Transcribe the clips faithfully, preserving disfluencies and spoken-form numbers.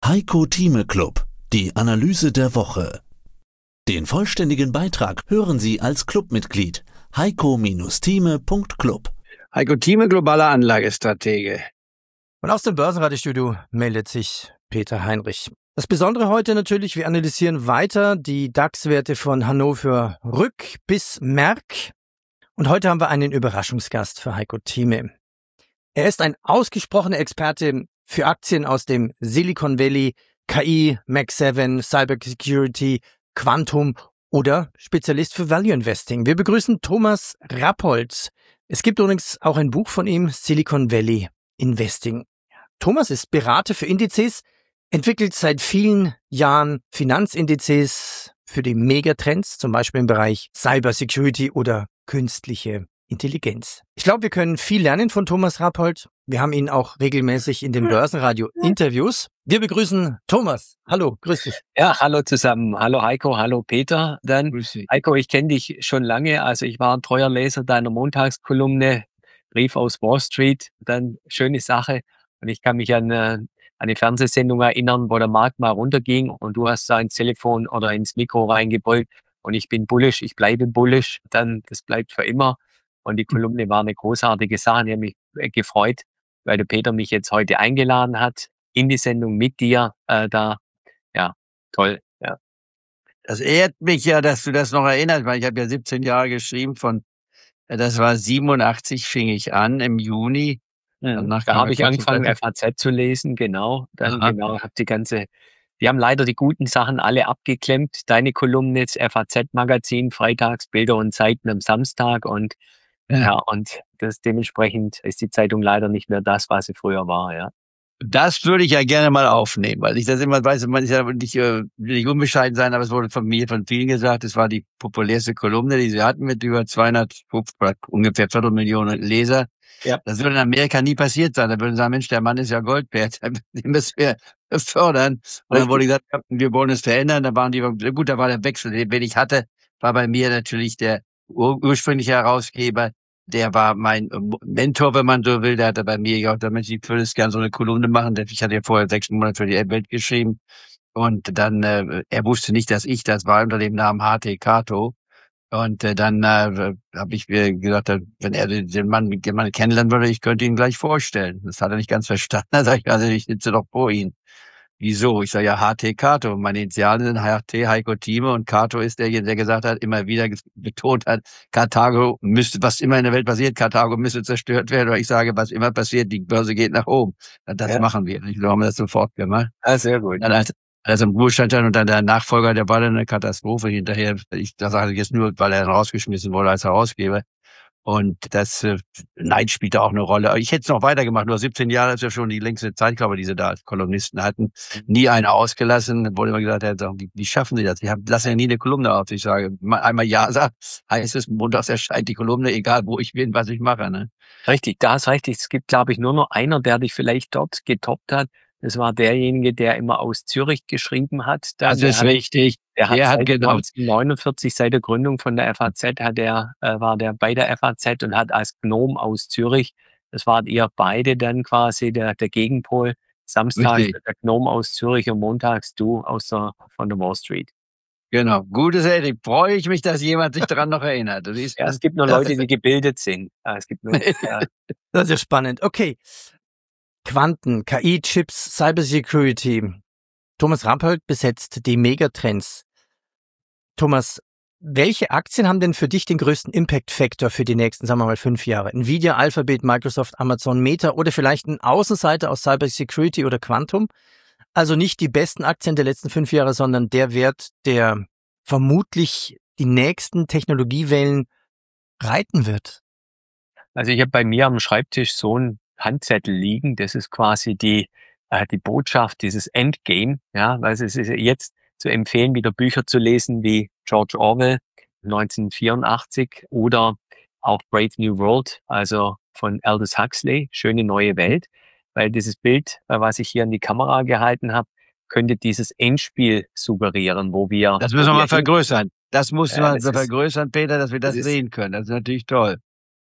Heiko Thieme Club, die Analyse der Woche. Den vollständigen Beitrag hören Sie als Clubmitglied heiko Thieme Punkt club. Heiko Thieme, globaler Anlagestratege. Und aus dem Börsenradiostudio meldet sich Peter Heinrich. Das Besondere heute natürlich, wir analysieren weiter die DAX-Werte von Hannover Rück bis Merck. Und heute haben wir einen Überraschungsgast für Heiko Thieme. Er ist ein ausgesprochener Experte für Aktien aus dem Silicon Valley, K I, Mac sieben, Cybersecurity, Quantum oder Spezialist für Value Investing. Wir begrüßen Thomas Rappold. Es gibt übrigens auch ein Buch von ihm, Silicon Valley Investing. Thomas ist Berater für Indizes, entwickelt seit vielen Jahren Finanzindizes für die Megatrends, zum Beispiel im Bereich Cybersecurity oder künstliche Intelligenz. Ich glaube, wir können viel lernen von Thomas Rappold. Wir haben ihn auch regelmäßig in den Börsenradio-Interviews. Wir begrüßen Thomas. Hallo, grüß dich. Ja, hallo zusammen. Hallo Heiko, hallo Peter. Dann Heiko, ich kenne dich schon lange. Also ich war ein treuer Leser deiner Montagskolumne, Brief aus Wall Street. Dann schöne Sache. Und ich kann mich an äh, eine Fernsehsendung erinnern, wo der Markt mal runterging und du hast da ins Telefon oder ins Mikro reingebeugt und ich bin bullish, ich bleibe bullish. Dann, das bleibt für immer. Und die Kolumne war eine großartige Sache. Ich habe mich gefreut, weil der Peter mich jetzt heute eingeladen hat in die Sendung mit dir. Äh, da, ja, toll. Ja. Das ehrt mich ja, dass du das noch erinnerst, weil ich habe ja siebzehn Jahre geschrieben von, das war siebenundachtzig, fing ich an im Juni. Ja, da habe ich angefangen, F A Z zu lesen, genau. Dann Aha. genau, habe die ganze, die haben leider die guten Sachen alle abgeklemmt. Deine Kolumne, das F A Z-Magazin, freitags, Bilder und Zeiten am Samstag und ja. ja, und das dementsprechend ist die Zeitung leider nicht mehr das, was sie früher war, ja. Das würde ich ja gerne mal aufnehmen, weil ich das immer weiß, man ist ja nicht, äh, nicht unbescheiden sein, aber es wurde von mir, von vielen gesagt, es war die populärste Kolumne, die sie hatten mit über zweihundert, ungefähr Viertelmillionen Leser. Ja. Das würde in Amerika nie passiert sein. Da würden sie sagen, Mensch, der Mann ist ja Gold wert, den müssen wir fördern. Und dann wurde gesagt, wir wollen es verändern. Da waren die, gut, da war der Wechsel, den ich hatte, war bei mir natürlich der ur- ursprüngliche Herausgeber. Der war mein Mentor, wenn man so will. Der hatte bei mir gesagt, Mensch, ich würde es gerne so eine Kolumne machen. Ich hatte ja vorher sechs Monate für die Welt geschrieben. Und dann, äh, er wusste nicht, dass ich das war, unter dem Namen H T Kato. Und äh, dann äh, habe ich mir gesagt, wenn er den Mann, den Mann kennenlernen würde, ich könnte ihn gleich vorstellen. Das hat er nicht ganz verstanden. Da sage ich, also ich sitze doch vor ihm. Wieso? Ich sage ja H T Kato. Meine Initialen sind H T, Heiko Thieme, und Kato ist derjenige, der gesagt hat, immer wieder betont hat, Karthago müsste, was immer in der Welt passiert, Karthago müsste zerstört werden. Oder ich sage, was immer passiert, die Börse geht nach oben. Das ja. machen wir. So haben wir das sofort gemacht. Ah, sehr gut. Dann als, als im Ruhestand und dann der Nachfolger, der war dann eine Katastrophe hinterher. Ich das sage ich jetzt nur, weil er dann rausgeschmissen wurde als Herausgeber. Und das äh, Neid spielt da auch eine Rolle. Ich hätte es noch weitergemacht, nur siebzehn Jahre ist ja schon die längste Zeit, glaube ich, die sie da als Kolumnisten hatten. Nie eine ausgelassen. Da wurde immer gesagt, ja, wie, wie schaffen sie das? Ich hab, lasse ja nie eine Kolumne auf. Ich sage, einmal ja sagt, heißt es, montags erscheint die Kolumne, egal wo ich bin, was ich mache. Ne? Richtig, da ist richtig. Es gibt, glaube ich, nur noch einer, der dich vielleicht dort getoppt hat. Das war derjenige, der immer aus Zürich geschrieben hat. Da, das ist hat, richtig. Der hat, der hat genau neunzehnhundertneunundvierzig, seit der Gründung von der F A Z, hat er, äh, war der bei der F A Z und hat als Gnom aus Zürich, das waren ihr beide dann quasi der, der Gegenpol. Samstags der Gnom aus Zürich und montags du aus der, von der Wall Street. Genau, gutes Eddie. Freue ich mich, dass jemand sich daran noch erinnert. Das ist, ja, es gibt nur Leute, die gebildet sind. Ja, es gibt nur, ja. Das ist ja spannend. Okay. Quanten, K I-Chips, Cybersecurity. Thomas Rappold besetzt die Megatrends. Thomas, welche Aktien haben denn für dich den größten Impact-Faktor für die nächsten, sagen wir mal, fünf Jahre? Nvidia, Alphabet, Microsoft, Amazon, Meta oder vielleicht ein Außenseiter aus Cybersecurity oder Quantum? Also nicht die besten Aktien der letzten fünf Jahre, sondern der Wert, der vermutlich die nächsten Technologiewellen reiten wird. Also ich habe bei mir am Schreibtisch so ein Handzettel liegen. Das ist quasi die äh, die Botschaft, dieses Endgame. Ja, weil es ist jetzt zu empfehlen, wieder Bücher zu lesen wie George Orwell neunzehnhundertvierundachtzig oder auch Brave New World, also von Aldous Huxley, Schöne neue Welt. Weil dieses Bild, äh, was ich hier in die Kamera gehalten habe, könnte dieses Endspiel suggerieren, wo wir... Das müssen wir mal vergrößern. Das muss man äh, vergrößern, Peter, dass wir das, das sehen können. Das ist natürlich toll.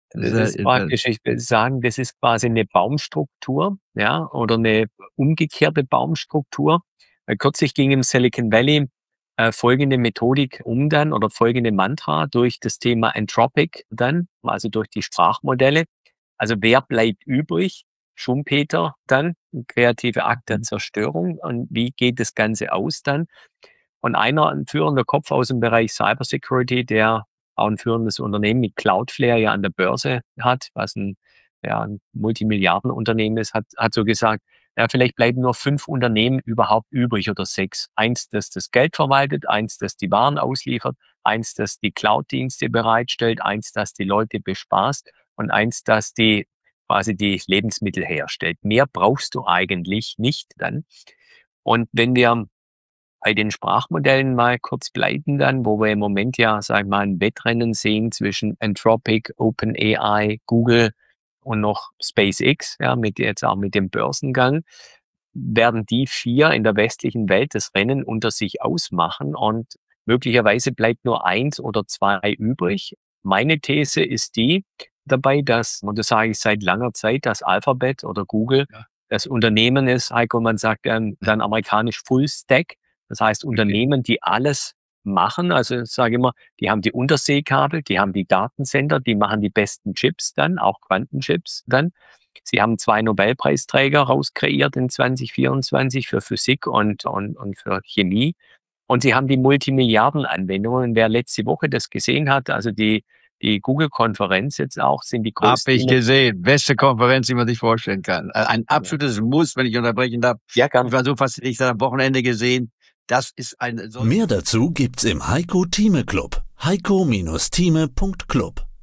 Das ist praktisch, ich will sagen, das ist quasi eine Baumstruktur, ja, oder eine umgekehrte Baumstruktur. Kürzlich ging im Silicon Valley äh, folgende Methodik um dann oder folgende Mantra durch das Thema Anthropic dann, also durch die Sprachmodelle. Also wer bleibt übrig? Schumpeter dann, ein kreativer Akt der Zerstörung. Und wie geht das Ganze aus dann? Und einer, ein führender Kopf aus dem Bereich Cybersecurity, der auch ein führendes Unternehmen mit Cloudflare ja an der Börse hat, was ein, ja, ein Multimilliardenunternehmen ist, hat, hat so gesagt, ja, vielleicht bleiben nur fünf Unternehmen überhaupt übrig oder sechs. Eins, das das Geld verwaltet, eins, das die Waren ausliefert, eins, das die Cloud-Dienste bereitstellt, eins, das die Leute bespaßt und eins, das die quasi die Lebensmittel herstellt. Mehr brauchst du eigentlich nicht dann. Und wenn wir bei den Sprachmodellen mal kurz bleiben dann, wo wir im Moment ja, sag ich mal, ein Wettrennen sehen zwischen Anthropic, OpenAI, Google und noch SpaceX, ja, mit jetzt auch mit dem Börsengang, werden die vier in der westlichen Welt das Rennen unter sich ausmachen und möglicherweise bleibt nur eins oder zwei übrig. Meine These ist die dabei, dass, und das sage ich seit langer Zeit, dass Alphabet oder Google ja. das Unternehmen ist, Heiko, man sagt dann, dann amerikanisch Full Stack. Das heißt, Unternehmen, die alles machen, also ich sage immer, die haben die Unterseekabel, die haben die Datencenter, die machen die besten Chips dann, auch Quantenchips dann. Sie haben zwei Nobelpreisträger rauskreiert in zwanzig vierundzwanzig für Physik und, und, und für Chemie. Und sie haben die Multimilliarden-Anwendungen. Wer letzte Woche das gesehen hat, also die, die Google-Konferenz jetzt auch, sind die größten. Hab ich gesehen. Beste Konferenz, die man sich vorstellen kann. Ein absolutes ja. Muss, wenn ich unterbrechen darf. Ja, kann. Ich war so fasziniert, ich habe am Wochenende gesehen. Das ist ein. Mehr dazu gibt's im Heiko Thieme Club. heiko Bindestrich thieme Punkt club